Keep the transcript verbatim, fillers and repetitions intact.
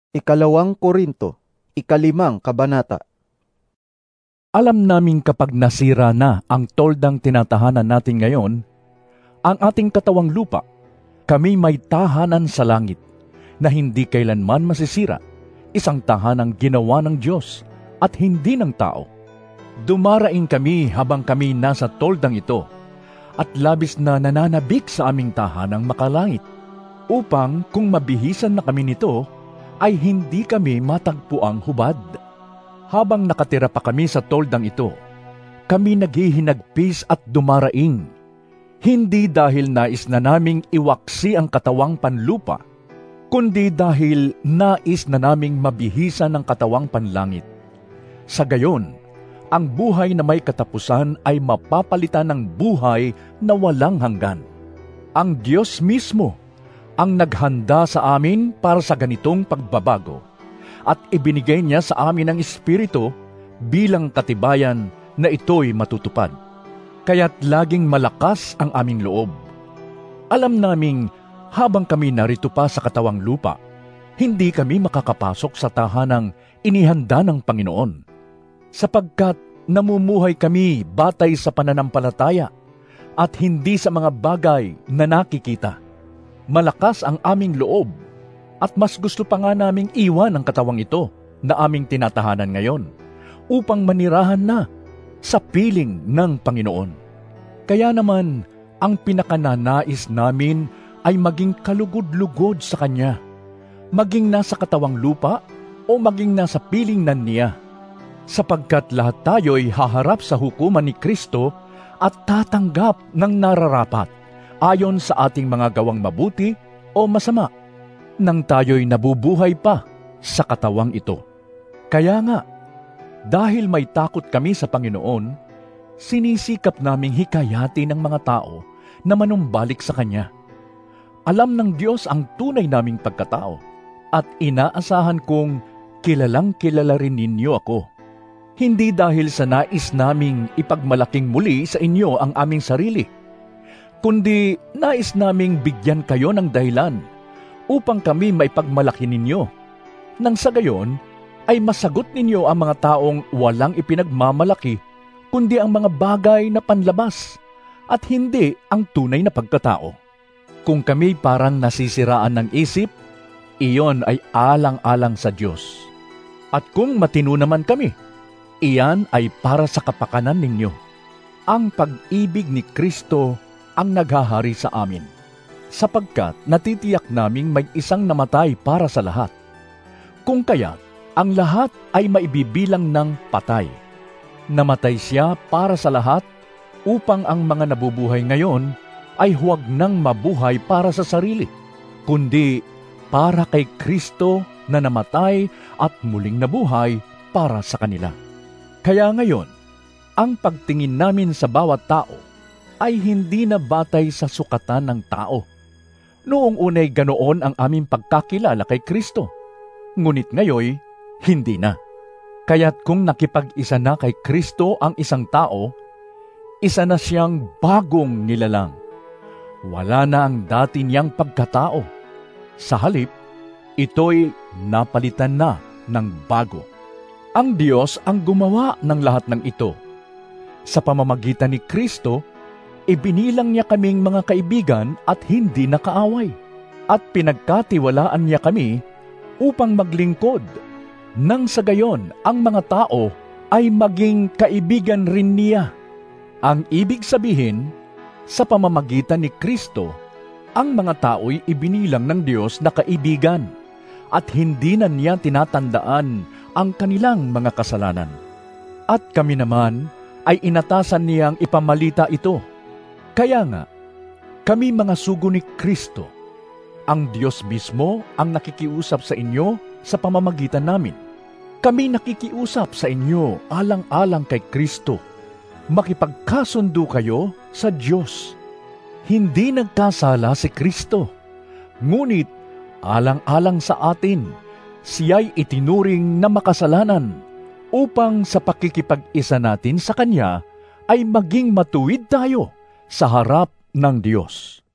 Ikalawang Korinto, ikalimang kabanata. Alam naming kapag nasira na ang toldang tinatahanan natin ngayon, ang ating katawang lupa, kami may tahanan sa langit na hindi kailanman masisira, isang tahanang ginawa ng Diyos at hindi ng tao. Dumaraing kami habang kami nasa toldang ito at labis na nananabik sa aming tahanang makalangit, upang kung mabihisan na kami nito, ay hindi kami matagpuang hubad. Habang nakatira pa kami sa toldang ito, kami naghihinagpis at dumaraing, hindi dahil nais na naming iwaksi ang katawang panlupa, kundi dahil nais na naming mabihisan ang katawang panlangit. Sa gayon, ang buhay na may katapusan ay mapapalitan ng buhay na walang hanggan. Ang Diyos mismo ang naghanda sa amin para sa ganitong pagbabago, at ibinigay niya sa amin ang Espiritu bilang katibayan na ito'y matutupad. Kaya't laging malakas ang aming loob. Alam naming habang kami narito pa sa katawang lupa, hindi kami makakapasok sa tahanang inihanda ng Panginoon, sapagkat namumuhay kami batay sa pananampalataya at hindi sa mga bagay na nakikita. Malakas ang aming loob, at mas gusto pa nga naming iwan ang katawang ito na aming tinatahanan ngayon, upang manirahan na sa piling ng Panginoon. Kaya naman, ang pinakananais namin ay maging kalugod-lugod sa Kanya, maging nasa katawang lupa o maging nasa piling nan niya, sapagkat lahat tayo'y haharap sa hukuman ni Kristo at tatanggap ng nararapat ayon sa ating mga gawang mabuti o masama, nang tayo'y nabubuhay pa sa katawang ito. Kaya nga, dahil may takot kami sa Panginoon, sinisikap naming hikayati ng mga tao na manumbalik sa Kanya. Alam ng Diyos ang tunay naming pagkatao, at inaasahan kong kilalang kilala rin ninyo ako. Hindi dahil sa nais naming ipagmalaking muli sa inyo ang aming sarili, kundi nais naming bigyan kayo ng dahilan upang kami maipagmalaki ninyo, nang sa gayon ay masagot ninyo ang mga taong walang ipinagmamalaki, kundi ang mga bagay na panlabas at hindi ang tunay na pagkatao. Kung kami parang nasisiraan ng isip, iyon ay alang-alang sa Diyos. At kung matino naman kami, iyan ay para sa kapakanan ninyo. Ang pag-ibig ni Kristo ang naghahari sa amin, sapagkat natitiyak naming may isang namatay para sa lahat. Kung kaya't ang lahat ay maibibilang ng patay. Namatay siya para sa lahat, upang ang mga nabubuhay ngayon ay huwag nang mabuhay para sa sarili, kundi para kay Kristo na namatay at muling nabuhay para sa kanila. Kaya ngayon, ang pagtingin namin sa bawat tao ay hindi na batay sa sukatan ng tao. Noong unay ganoon ang aming pagkakilala kay Kristo, ngunit ngayoy hindi na. Kaya't kung nakipag-isa na kay Kristo ang isang tao, isa na siyang bagong nilalang. Wala na ang dati niyang pagkatao. Sa halip, ito'y napalitan na ng bago. Ang Diyos ang gumawa ng lahat ng ito. Sa pamamagitan ni Kristo, ibinilang niya kaming mga kaibigan at hindi nakaaway, at pinagkatiwalaan niya kami upang maglingkod, nang sa gayon ang mga tao ay maging kaibigan rin niya. Ang ibig sabihin, sa pamamagitan ni Kristo, ang mga tao'y ibinilang ng Diyos na kaibigan, at hindi na niya tinatandaan ang kanilang mga kasalanan. At kami naman ay inatasan niyang ipamalita ito. Kaya nga, kami mga sugo ni Kristo, ang Diyos mismo ang nakikiusap sa inyo sa pamamagitan namin. Kami nakikiusap sa inyo alang-alang kay Kristo. Makipagkasundo kayo sa Diyos. Hindi nagkasala si Kristo, ngunit alang-alang sa atin, siya'y itinuring na makasalanan, upang sa pakikipag-isa natin sa Kanya ay maging matuwid tayo sa harap ng Diyos.